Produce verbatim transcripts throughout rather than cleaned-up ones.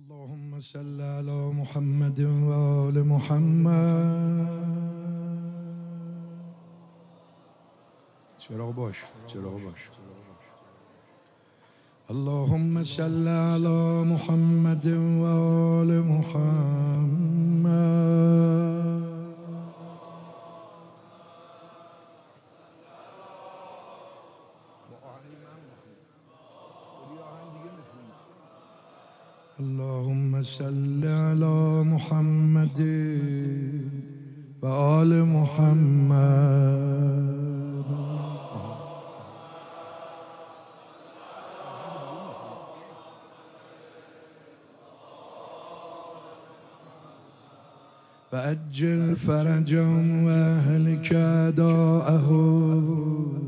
اللهم صل على محمد وآل محمد. چراغ باش چراغ باش. اللهم صل على محمد وآل محمد. اللهم صل على محمد وآل محمد. وأجل فرجهم وأهلك أعداءهم.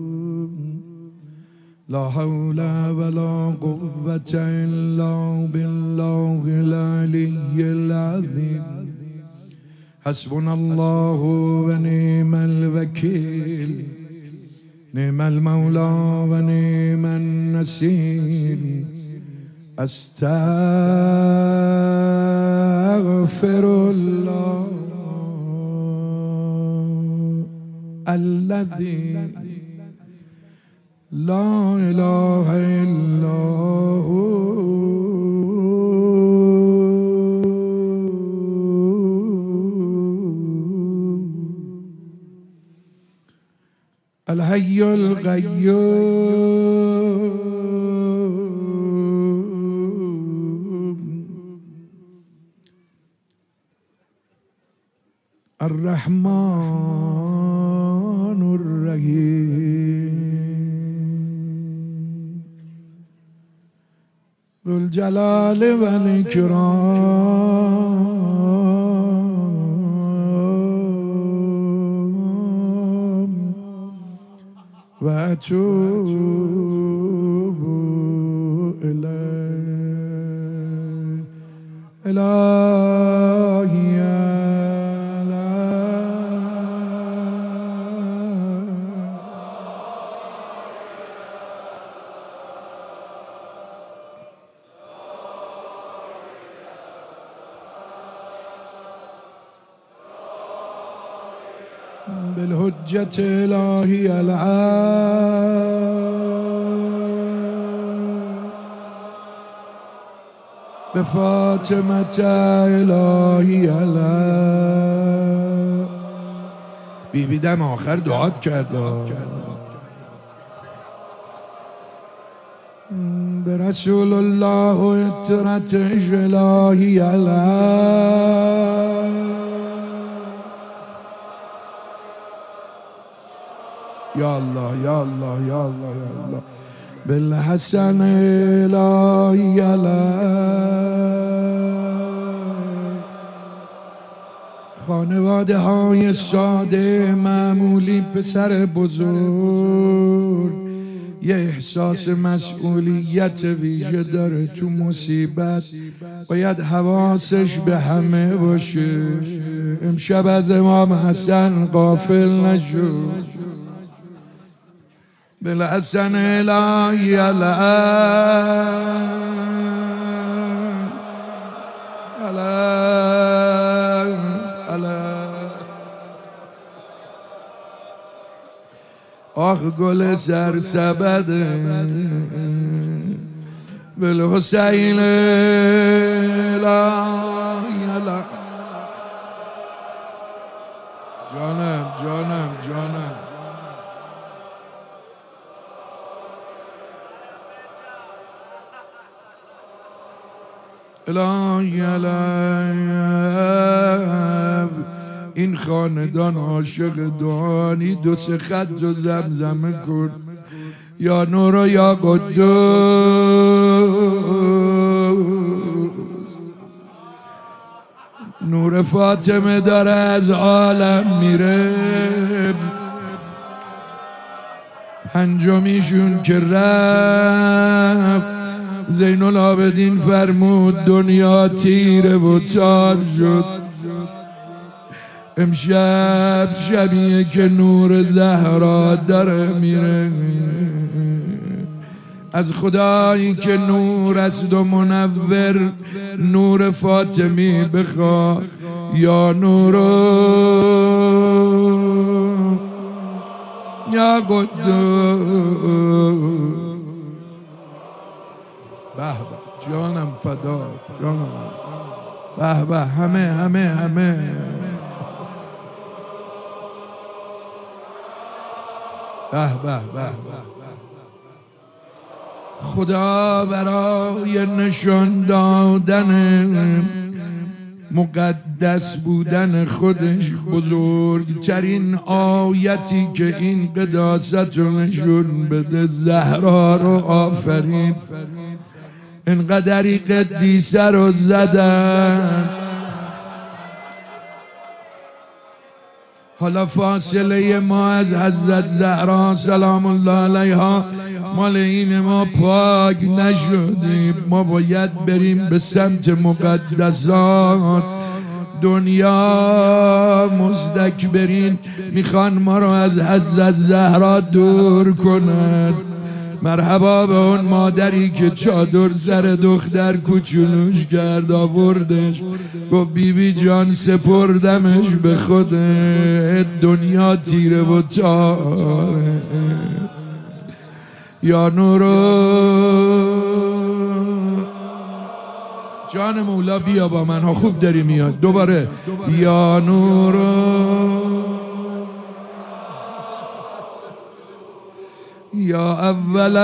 لا حول ولا قوة إلا بالله العلي العظيم. حسبنا الله ونعم الوكيل. نعم المولى ونعم النصير. أستغفر الله الذي لا إله إلا هو الحي القيوم الرحمن الرحيم ذو الجلال والإكرام. وأتوب إليه إلهي بالحجة إلهي العام. بفاطمة إلهي العام. بی بی دم آخر دعات کرد. برسول الله اطرت إلهي العام. يا الله يا الله يا الله يا الله. بالحسن إلهي العام. خانواده های ساده معمولی پسر بزرگ یه احساس مسئولیت ویژه داره. تو مصیبت باید حواسش به همه باشه. امشب از امام حسن غافل نشو. بالحسن إلهي العام. العام العام. آخ گل سرسبد بالحسین الهی العام. جانم جانم جانم. الهی العام. این خاندان عاشق دعانی. دو سه خط و زمزمه کن. یا نور یا قدوس. نور فاطمه داره از عالم میره. پنجمیشون که رفت زین العابدین فرمود دنیا تیره و تار شد. امشب شبیه که نور زهرا داره میره. از خدایی که نور است و منور، نور فاطمی بخوا یا نور یا قدوس. به به جانم فدا، جانم به به، همه همه همه به به به. خدا برای نشان دادن مقدس بودن خودش بزرگترین آیتی که این قداست رو نشون بده زهرا رو آفرید. انقدری قدیسه رو زدن، حالا فاصله ما از حضرت زهرا سلام الله علیها مال این ما پاک نشدیم. ما باید بریم به سمت مقدسات. دنیا مستکبرین میخوان ما رو از حضرت زهرا دور کنند. مرحبا به اون مادری که چادر سر دختر کوچولوش کرد آوردش، گفت بی بی جان سپردمش به خودت، دنیا تیره و تاره. یا نورو جان مولا بیا با من ها، خوب داری میاد دوباره. یا نورو یا اول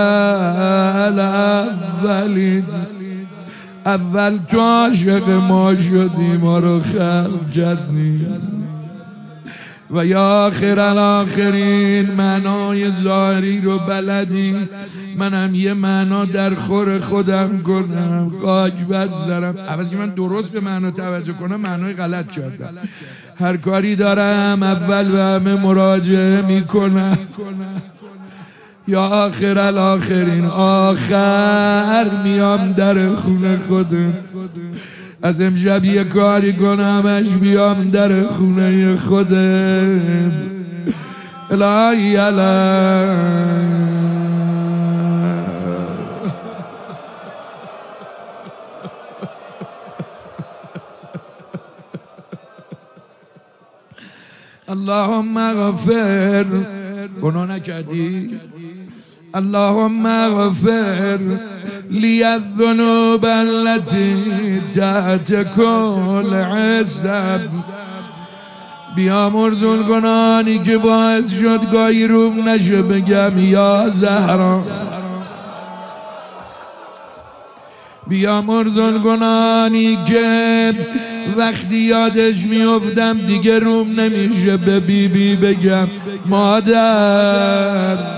الاولین، اول تو عاشق ما شدی ما رو خلق کردی. و یا آخر الاخرین، معنای ظاهری رو بلدی، منم یه معنا در خور خودم کنم، خاک بر سرم. عوض که من درست به معنا توجه کنم معنای غلط کردم. هر کاری دارم اول به همه مراجعه میکنم. یا آخر الاخرین، آخر میام در خونه خودم. از امشب یه کاری کنمش بیام در خونه خودم. الهی الهی اللهم اغفر، گناه نکردی؟ اللهم اغفر لی الذنوب التي تحت كل حسب. بیامرز اون گناهانی که باعث شد گاهی روم نشه بگم یا زهرا. بیامرز اون گناهانی که وقتی یادش میافتم دیگه روم نمیشه به بی بی بگم مادر.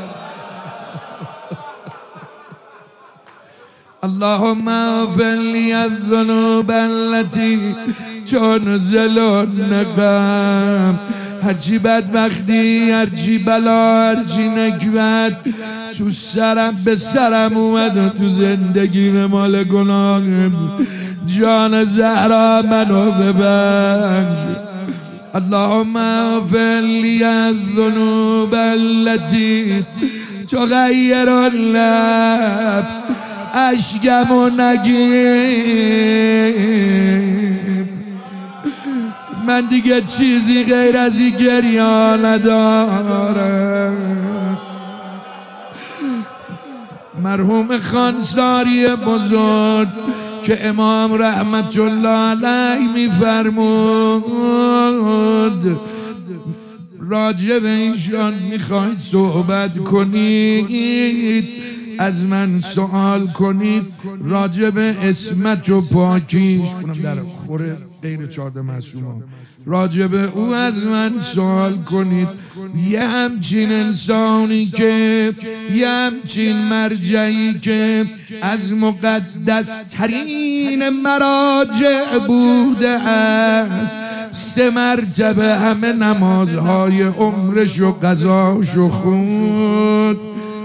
اللهم اغفر لی الذنوب التي تنزل النقم. هرچی بدبختی، هرچی بلا، هرچی نکبت تو سرم به سرم اومد و تو زندگی به مال گناهم، جان زهرا منو ببخش. اللهم اغفر لی الذنوب التي تغیر اللب. اشکم و نگیم، من دیگه چیزی غیر از این گریه ندارم. مرحوم خانساری بزرگ که امام رحمت الله علیه میفرمود راجع به ایشان میخواید صحبت کنید، از من سوال کنید راجع به عصمت و پاکیش. اونم در خوره غیر چارده معصوم. راجع به او از من سوال کنید. یه همچین انسانی که، یه همچین مرجعی که از مقدس ترین مراجع بوده است، سه مرتبه همه نمازهای عمرش و قضاش و خود.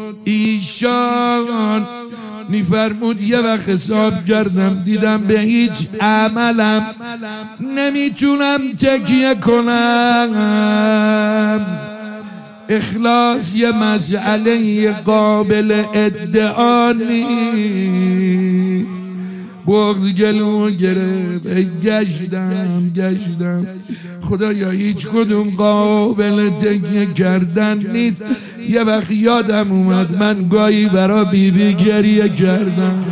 ایشان میفرمود یه وقت حساب کردم دیدم به هیچ عملم نمیتونم تکیه کنم اخلاص یه مسئله قابل ادعا نیست. بغض گلو گرفت، ای گشتم گشتم خدایا هیچ کدوم قابل تکیه کردن نیست. یه وقت یادم اومد من گاهی برا بی بی گریه کردم،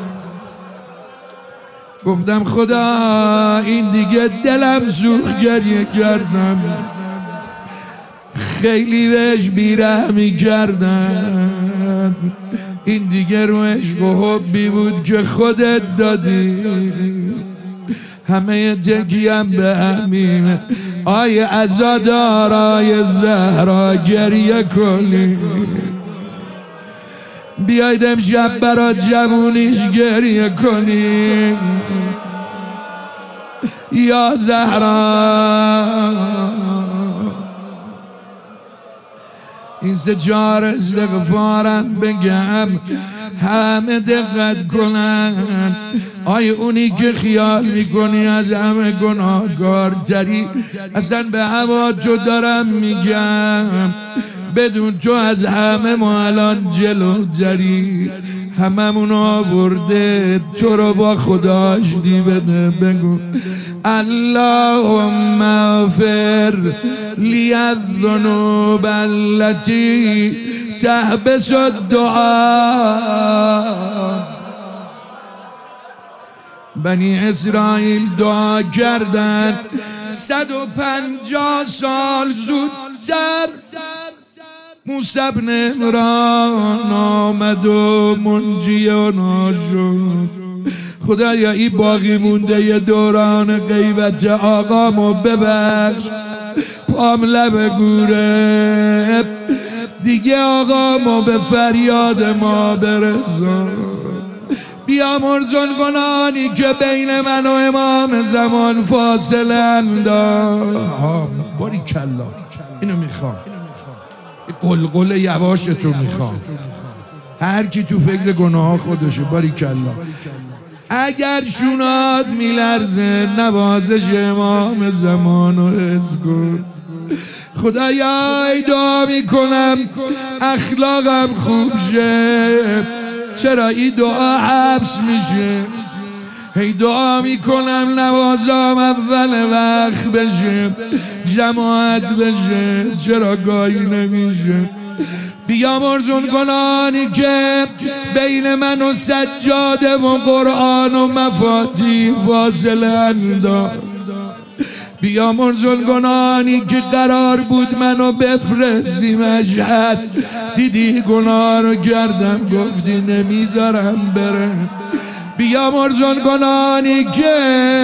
گفتم خدا این دیگه دلم سوخت، گریه کردم، خیلی بهش بیرحمی کردم، این دیگه رو عشق و حبی بود که خودت دادی، همه تکیم به همینه. آی عزادارای زهرا گریه کنی، بیاید امشب برات جوونیش گریه کنی. یا زهرا این سه چهار استغفارم بگم همه دقت کنن. آی اونی که خیال میکنی از همه گناهکارتری، اصلا به هوا تو دارم میگم، بدون تو از همه ما الان جلوتری، هممون آورده تو رو با خدا آشتی بده. بگو اللهم اغفر لی الذنوب التي تحبس الدعاء. بنی اسرائیل دعا کردن صد و پنجاه سال زودتر موسی بن عمران آمد و منجی اونا شد. خدایا این باقی مونده ی دوران غیبت آقامو ببخش، پام لب گوره دیگه آقامو به فریاد ما برسان. بیامرزون گناهانی که بین من و امام زمان فاصله انداخت. باری کلا اینو میخوام، قلقل یواشتو میخوام، هر کی تو فکر گناه خودشه. باری کلا اگر شونات میلرزه نوازش امام زمانو حس کن. خدایا ای دعا میکنم اخلاقم خوب شه، چرا این دعا حبس میشه؟ ای دعا میکنم نوازام اول وقت بشه، جماعت بشه، چرا گاهی نمیشه؟ بیامرزون گناهانی که بین من و سجاده و قرآن و مفاتیح فاصله انداخت. بیامرزون گناهانی که قرار بود منو بفرستی مشهد، دیدی گناه رو کردم گفتی نمیذارم بره. بیامرزون گناهانی که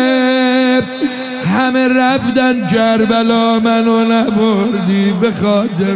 همه رفتن کربلا منو نبردی به خاطر.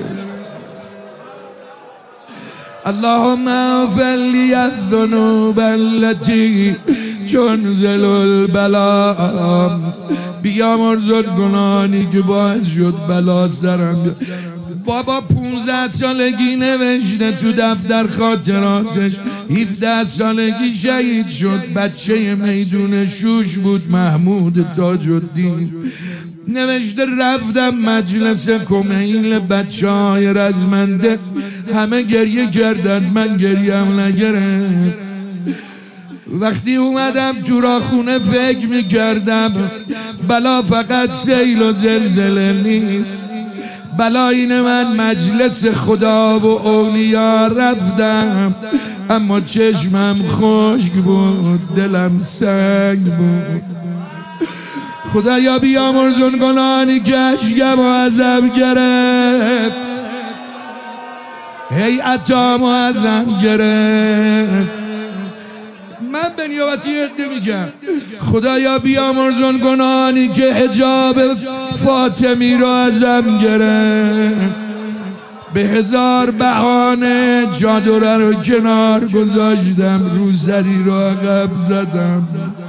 اللهم اغفر لی الذنوب التي تنزل البلاء. بیامرزون گناهانی که باعث شد بلا سرم بیاد. بابا پونزده سالگی نوشته تو دفتر خاطراتش، هفده سالگی شهید شد، بچه میدون شوش بود، محمود تاج الدین. نوشته رفتم مجلس کمیل بچه های رزمنده، همه گریه کردن، من گریم نگرفت. وقتی اومدم تو راخونه فکر میکردم بلا فقط سیل و زلزله نیست، بلا این من مجلس خدا و اولیا رفتم، اما چشمم خشک بود، دلم سنگ بود. خدایا بیامرزون گناهانی که اشکم و عذاب گرفت، هیئتام و ازم گرفت. من به نیابتی عده میگم خدایا بیامرزون گناهانی که حجاب فاطمی رو ازم گرفت. به هزار بهانه چادره رو کنار گذاشتم، روسری رو عقب زدم.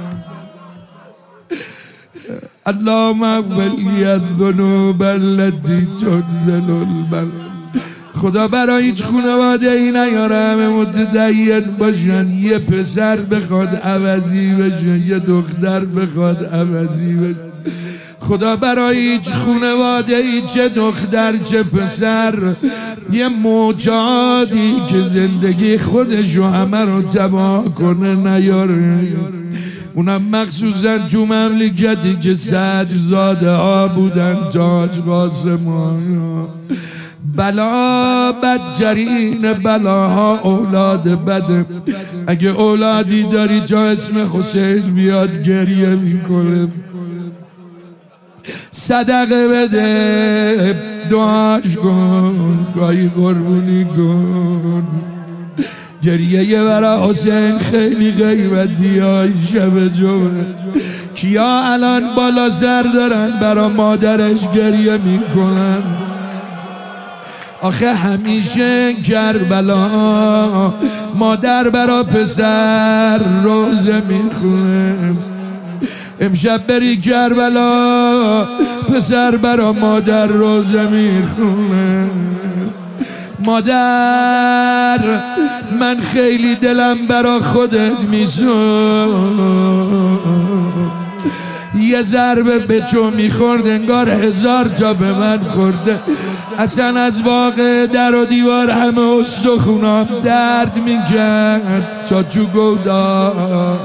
اللهم اغفر لی الذنوب التي تنزل البلاء. خدا برای هیچ خانواده ای نیاره همه متدین باشن، یه پسر بخواد عوضی بشه، یه دختر بخواد عوضی بشه. خدا برای هیچ خونواده ای چه دختر چه پسر یه موجادی که زندگی خودشو همه رو تباه کنه نیاره، اونم مخصوصا تو مملکتی که صدرزاده ها بودن، تاج قاسم ها. بلا بدترین بلاها اولاد بده. اگه اولادی داری تا اسم حسین بیاد گریه میکنه، صدقه بده، دعاش کن، گاهی قربونی کن. گریه برای حسین خیلی قیمتی های شب جمعه. کیا الان بالا سر دارن برای مادرش گریه میکنن؟ آخه همیشه کربلا مادر برا پسر روزه میخونه. امشب بری کربلا پسر برا مادر روزه میخونه. مادر من خیلی دلم برا خودت میسوز، یه ضربه به تو میخورد انگار هزار تا به من خورده. اصلا از واقع در و دیوار همه استخونام درد میکرد تا تو گودال.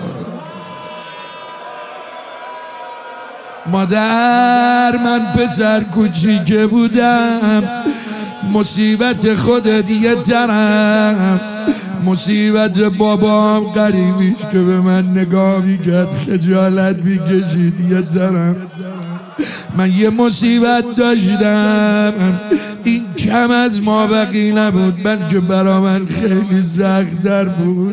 مادر من پسر کوچیکه بودم، مصیبت خودت یه طرف، مصیبت بابام قریبیش که به من نگاه میکرد خجالت میکشید یه طرف. من یه مصیبت داشتم، این کم از ما بقی نبود بلکه برا من خیلی سخت در بود.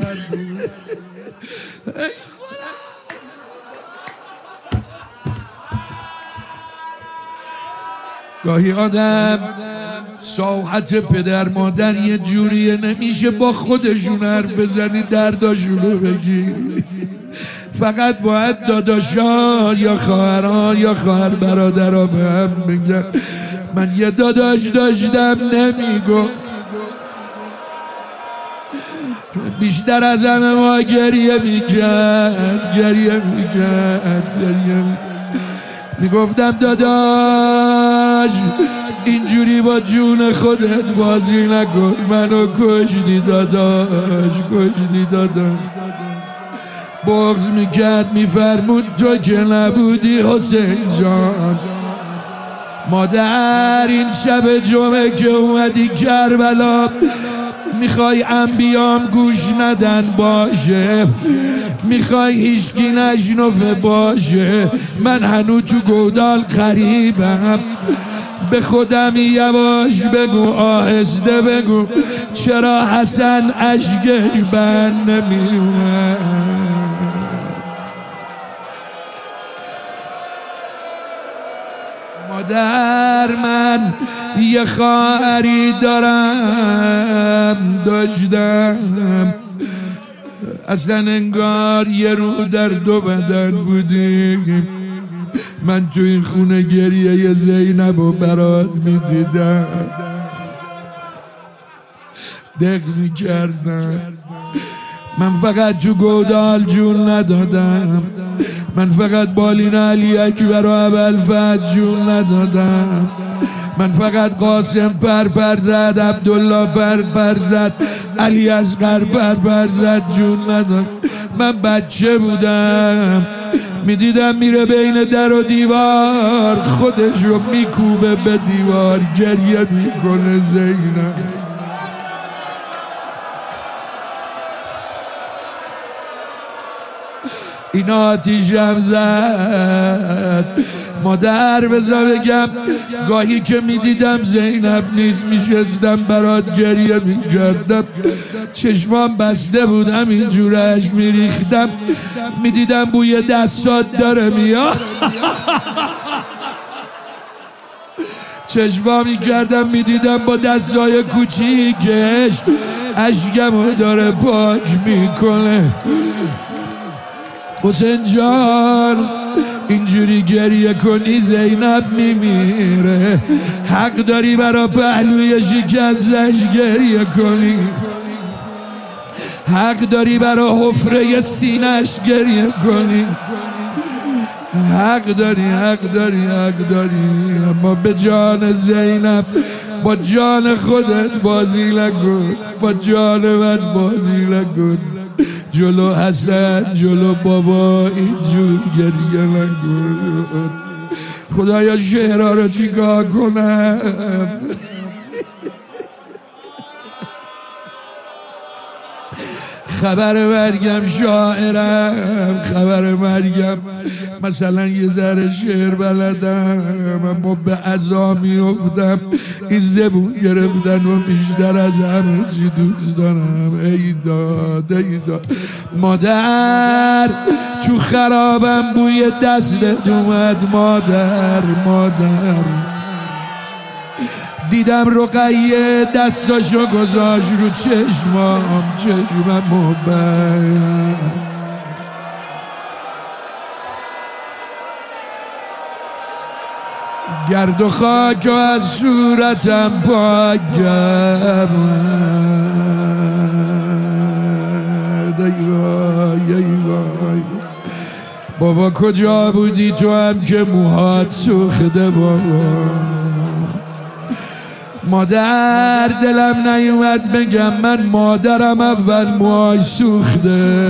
گاهی آدم ساحت پدر مادر یه جوریه نمیشه با خودشون حرف بزنی درداشونو بگی، فقط باید داداشا یا خواهران یا خواهر برادرها به هم بگن. من یه داداش داشتم نمیگو، بیشتر از همه ما گریه میکرد گریه میکرد گریه میگفتم داداش اینجوری با جون خودت بازی نکن، منو کشتی داداش کشتی داداش. بغض میکرد میفرمود تو که نبودی حسین جان. مادر این شب جمعه که اومدی کربلا میخوای انبیام گوش ندن باشه، میخوای هیچکی نشنفه باشه. من هنو تو گودال قریبم، به خودم یواش بگو آهسته بگو چرا حسن اشکش بند نمیومد. مادر من یه خواهری دارم داشتم، اصلا انگار یه رو در دو بدن بودیم. من تو این خونه گریه زینب و برات میدیدم، دق میکردم. من فقط تو گودال جون ندادم، من فقط بالین علی اکبر و ابوالفضل جون ندادم، من فقط قاسم پر پر زد، عبدالله پر پر زد، علی اصغر پر پر زد جون ندادم. من بچه بودم میدیدم میره بین در و دیوار خودش رو میکوبه به دیوار گریه میکنه زینب. این آتیشم زد. مادر بذار بگم گاهی که میدیدم زینب نیست میشستم برات گریه میکردم، چشمام بسته بودم اینجور اشک میریختم، میدیدم بوی دستات داره میاد چشما میکردم میدیدم با دستای کوچیکش اشکمو داره پاک میکنه. حسین جان اینجوری گریه کنی زینب میمیره، حق داری برا پهلوی شکستش گریه کنی، حق داری برا حفره سینش گریه کنی، حق داری حق داری حق داری، اما به جان زینب با جان خودت بازی نکن، با جان من بازی نکن، جلو حسن جلو بابا اینجور گریه نکن. خدایا شعرها رو چیکار کنم؟ خبر مرگم شاعرم، خبر مرگم مثلا یه ذره شعر بلدم، اما به عزا میافتم این زبون گرفتن و بیشتر از همه چی دوست دارم. ای داد ای داد مادر، تو خرابم بوی دستت اومد مادر، مادر دیدم رقیه دستاشو گذاشت رو چشمام، چشمم محبت گرد و خاک از صورتم پاک کرد. ای وای ای وای بابا کجا بودی تو هم که موهات سوخته بابا؟ مادر دلم نیومد بگم من مادرم اول موهای سوخته.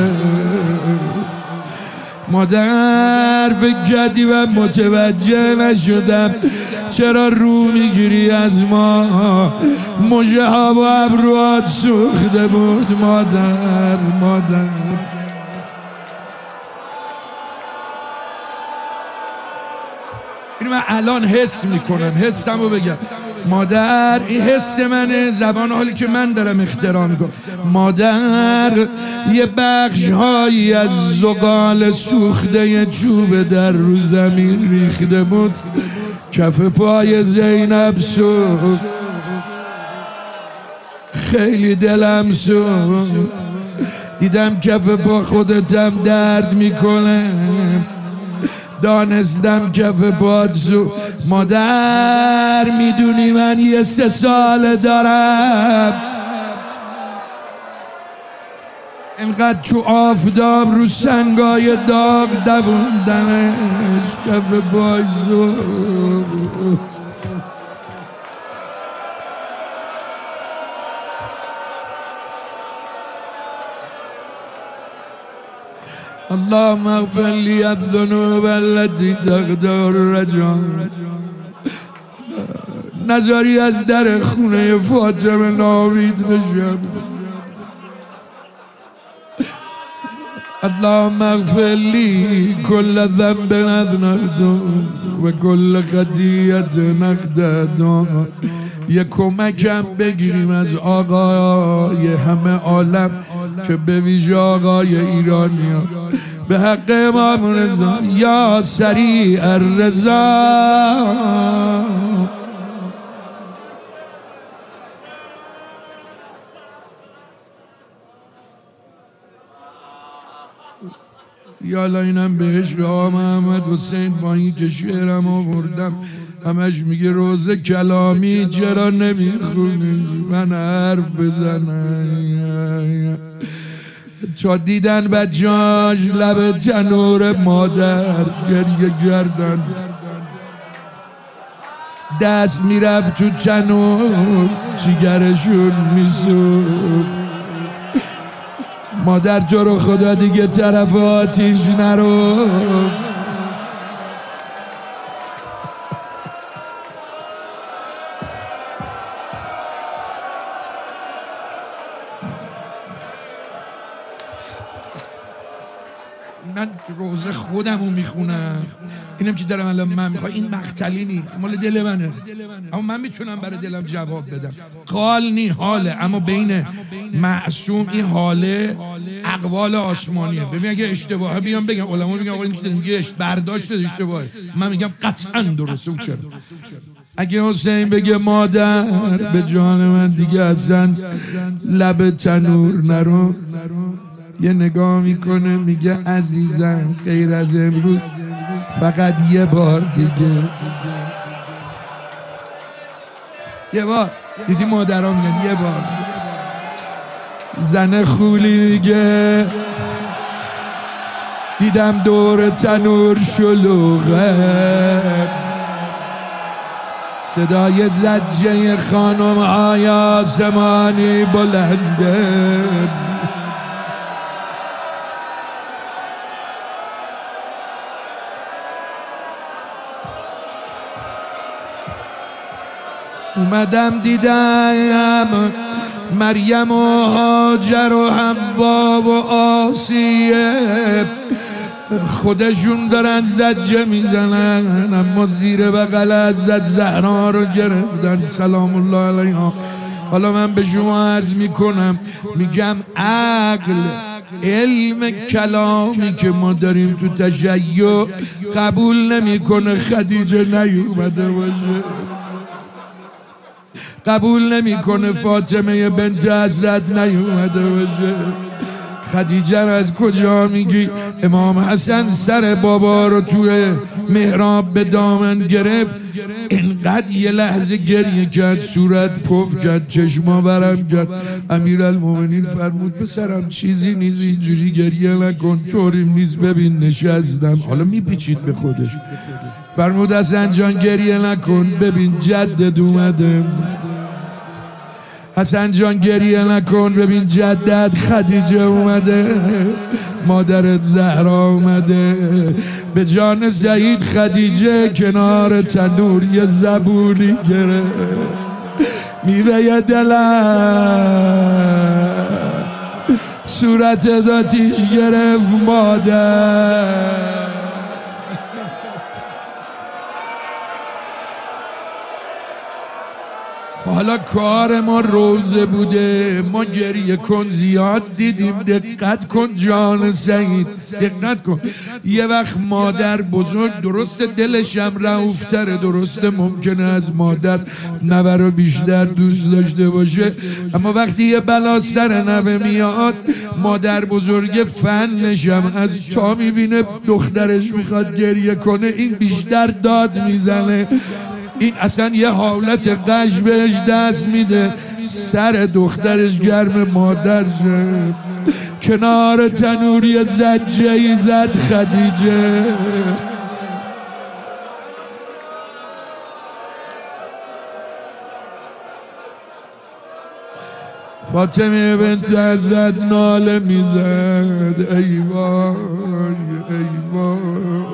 مادر فکر کردی من متوجه نشدم چرا رو میگیری از ما؟ مژه ها و ابروات سوخته بود مادر، مادر اینو من الان حس میکنم، حسم رو بگم مادر، این حس منه، زبان حالی که من دارم اختراع میکنم. مادر یه بخش هایی از زغال سوخته چوب در رو زمین ریخته بود، کف پای زینب سوخت، خیلی دلم سوخت، دیدم کف پا خودتم درد میکنه، دانستم کف پات سو. مادر میدونی من یه سه ساله دارم اینقدر تو آفتاب رو سنگای داغ دووندمش، کف پای سو. اللهم اغفر لي الذنوب التي تقدر الرجال. نذاری از در خونه فاطمه ناامید بشم. اللهم اغفر لي كل ذنب اذنبته و كل خطیئة نقضته. یه کمکم بگیریم از آقای همه عالم که به ویژه آقای ایرانی ها، به حق امام رضا یا سریع الرضا. یالا اینم بهش آقا محمد حسین با این که شعرم آوردم همش میگه روزه کلامی چرا نمیخونی من حرف بزنم؟ تا دیدن بچه‌هاش لب تنور مادر گریه کردن، دست میرفت تو تنور جیگرشون میسوخت. مادر تو رو خدا دیگه طرف آتیش نرو. من روزه خودمو میخونم، اینم که دارم الان من میخوام، این مقتلی نی مال دل منه، اما من میتونم برای دلم جواب بدم. قال نی حاله، اما بین معصوم این حاله اقوال آسمانیه. ببین اگه اشتباهه بیام بگم، علما میگن آقا این که میگه برداشت اشتباهه، من میگم قطعا درسته. چرا؟ اگه حسین بگه مادر به جان من دیگه اصلا لب تنور نرو، یه نگاه میکنه میگه عزیزم غیر از امروز فقط یه بار دیگه، یه بار. دیدی مادرها میگن یه بار. زن خولی میگه دیدم دور تنور شلوغه، صدای زجه خانم های آسمانی بلنده، اومدم دیدم مریم و هاجر و حوا و آسیه خودشون دارن زجه میزنن، اما زیر بغل حضرت زهرا رو گرفتن سلام الله علیها. حالا من به شما عرض میکنم، میگم عقل علم کلامی که ما داریم تو تشیع قبول نمیکنه خدیجه نیومده باشه، قبول نمیکنه فاطمه بنت حضرت نیومده باشه. خدیجه از کجا میگی؟ امام حسن سر بابا رو توی محراب به دامن گرفت، اینقدر یه لحظه گریه کرد، صورت پف کرد، چشما ورم کرد. امیرالمومنین فرمود پسرم چیزی نیست، اینجوری گریه نکن، طوریم نیست، ببین نشستم. حالا میپیچید به خودش. فرمود حسن جان گریه نکن، ببین جدت اومده. حسن جان گریه نکن، ببین جدت خدیجه اومده، مادرت زهرا اومده. به جان سعید خدیجه کنار تنور یه زبونی گرفت، میوه دلم صورت داتیش گرفت مادر. حالا کار ما روزه بوده، ما گریه کن زیاد دیدیم. دقت کن جان سعید، دقت کن. یه وقت مادر بزرگ درست دلشم رؤوفتره، درست ممکنه از مادر نوه رو بیشتر دوست داشته باشه، اما وقتی یه بلا سر نوه میاد مادر بزرگ فنشم از تا میبینه دخترش میخواد گریه کنه این بیشتر داد میزنه، این اصلا یه حالت قش بهش دست میده. سر دخترش گرم مادر شد، کنار تنوری زجه‌ای زد خدیجه. فاطمه بنت حضرت ناله میزد، ای وای ای وای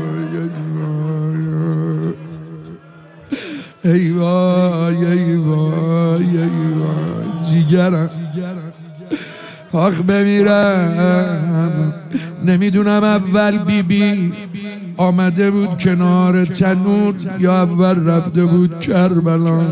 ای وای ای وای ای وای جیگرم، آخ بمیرم. نمیدونم اول بی بی آمده بود کنار تنور یا اول رفته بود کربلا.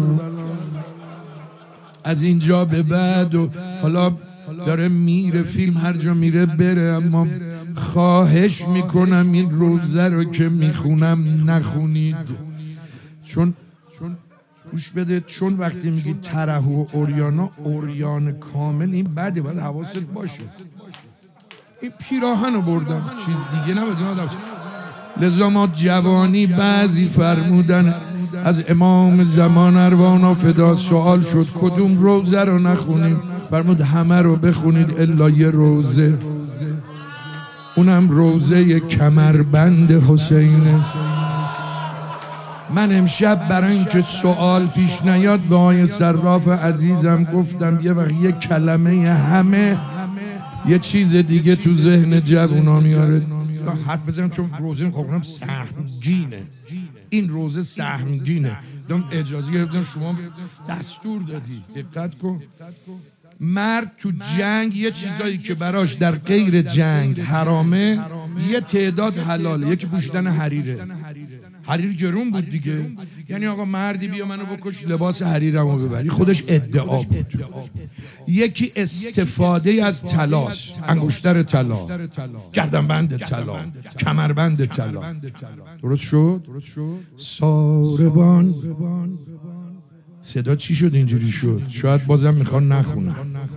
از اینجا به بعد و حالا داره میره فیلم، هر جا میره بره، اما خواهش میکنم این روزه رو که میخونم نخونید، چون گوش بده، چون وقتی میگی ترح و اوریانا، اوریان کامل این بده، باید حواست باشه. این پیراهن رو بردم، چیز دیگه نباید آدم. لذا ما جوانی بعضی فرمودن از امام زمان اروانا فدا سوال شد کدوم روزه رو نخونیم؟ فرمود همه رو بخونید الا یه روزه، اونم روزه کمربند حسینه. من امشب برای اینکه سوال پیش نیاد به آقای صراف عزیزم گفتم یه وقت یه کلمه همه یه چیز دیگه تو ذهن جوونا میاره. حرف بزنم چون روزه میخونم سهمگینه، این روزه سهمگینه. دم اجازه گرفتم شما دستور دادی، دقت کن. مرد تو جنگ یه چیزایی که براش در غیر جنگ حرامه یه تعداد حلاله. یکی پوشیدن حریره، حریر گرون بود دیگه، یعنی آقا مردی بیا منو بکش لباس حریرمو ببری، خودش ادعا بود. یکی استفاده از طلاست، انگشتر طلا، گردنبند طلا، کمربند طلا. درست شد؟ ساربان صدا چی شد اینجوری شد؟ شاید بازم میخوان نخونم.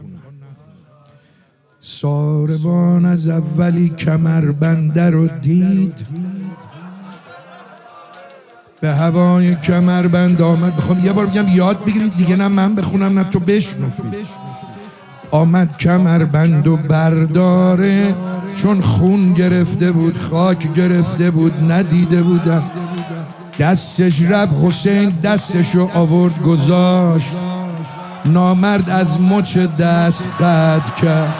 ساربان از اولی کمربنده رو دید، به هوای کمربند آمد. بخوام یه بار بگم یاد بگیرید دیگه، نه من بخونم نه تو بشنفید. آمد کمربند و برداره چون خون گرفته بود، خاک گرفته بود، ندیده بودم. دستش رفت، حسین دستشو آورد گذاشت، نامرد از مچ دست قطع کرد.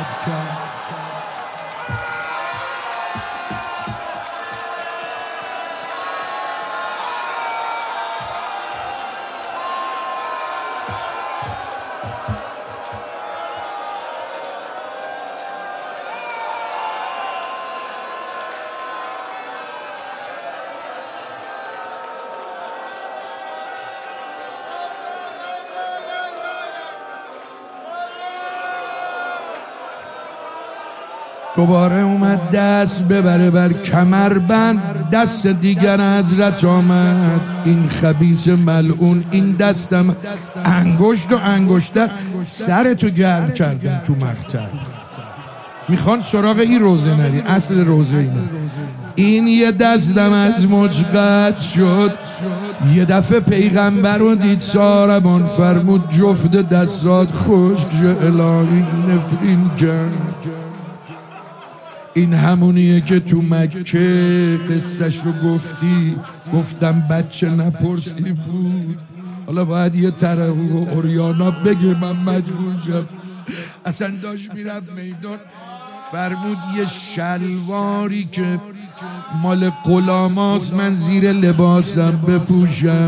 دوباره اومد دست ببره بر کمربند، دست دیگر حضرت آمد. این خبیث ملعون، این دستم انگشت و انگشتر سرتو گرم کردن تو مقتل. میخوان سراغ این روزه نری، اصل روزه اینه. این یه دستم از مچ قطع شد. یه دفعه پیغمبر رو دید، ساربان فرمود جفت دستات خشک شه، الهی نفرین کرد. این همونیه که تو مکه قصهش رو گفتی، گفتم بچه نپرسی بود. حالا باید یه ترهو و اوریانا بگه من مجبور شم. اصلا داشت میرفت میدان، فرمود یه شلواری که مال غلاماست من زیر لباسم بپوشم،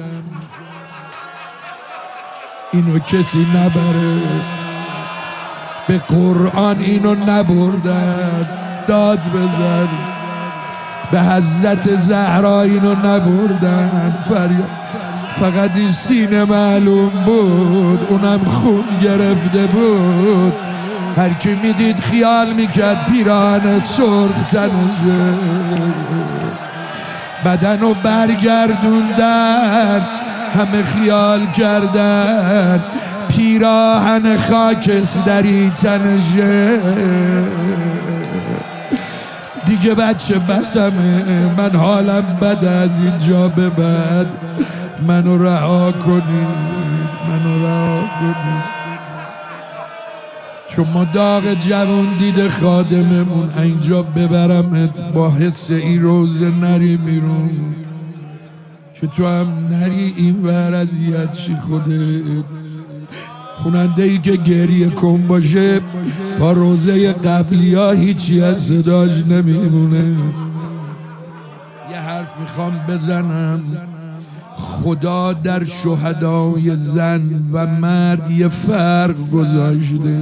اینو کسی نبره. به قرآن اینو نبردن، داد بزن. به حضرت زهرا اینو نبردن، فریاد. فقط این سینه معلوم بود، اونم خون گرفته بود. هر کی میدید خیال میکرد پیراهن سرخ تنشه. بدنو برگردوندن، همه خیال کردن پیراهن خاکستری تنشه. دیگه بچه بسمه، من حالم بد از اینجا به بعد. منو رها کنید، منو رها کنید. چون ما داغ جوان دیده خادممون، اینجا ببرمت با حس این روزه نری بیرون، که تو هم نری این ور اذیت شی خودت. خوننده ای که گریه کن باشه با روزه قبلی ها هیچی از صداش نمیمونه. یه حرف میخوام بزنم، خدا در شهدای زن و مرد یه فرق گذاشته.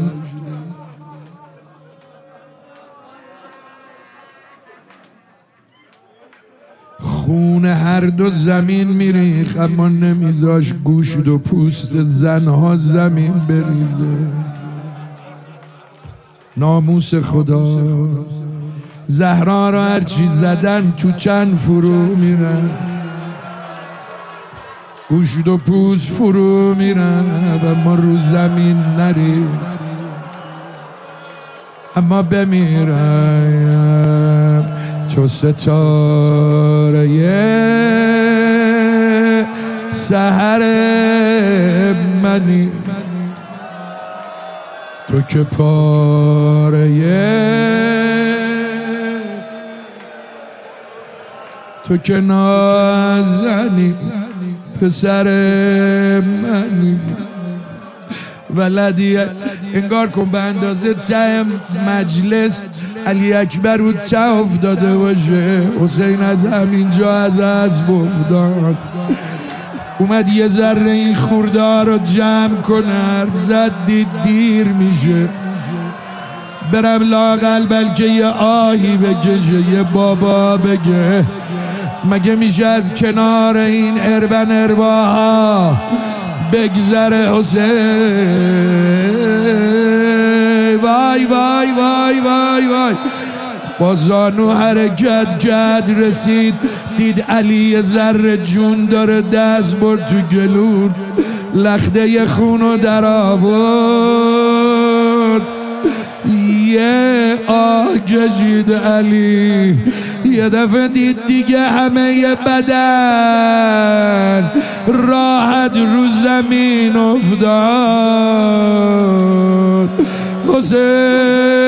خون هر دو زمین میریخ، اما نمیذاش گوشت و پوست زنها زمین بریزه. ناموس خدا، زهرا را هرچی زدن تو چند فرو میرن، گوشت و پوست فرو میرن و ما رو زمین نری. اما بمیرم تو ستاره سحر منی، تو که پاره تو که نازنی، پسر منی. ولدی انگار کن به اندازه ته مجلس علی اکبر رو ته افتاده باشه. حسین از همینجا از اسب افتاد، اومد یه ذره این خورده ها رو جمع کنه. حرف زد دید دیر میشه، برم لااقل بلکه یه آهی بکشه، یه بابا بگه. مگه میشه از کنار این اربن ارباها بگذره حسین؟ وای وای وای وای وای. با زانو حرکت کرد، رسید دید علی یه ذره جون داره، دست برد تو گلون، لخته خونو در آورد. یه آه کشید علی، یه دفعه دید دیگه همه ی بدن راحت رو زمین افتاد. حسین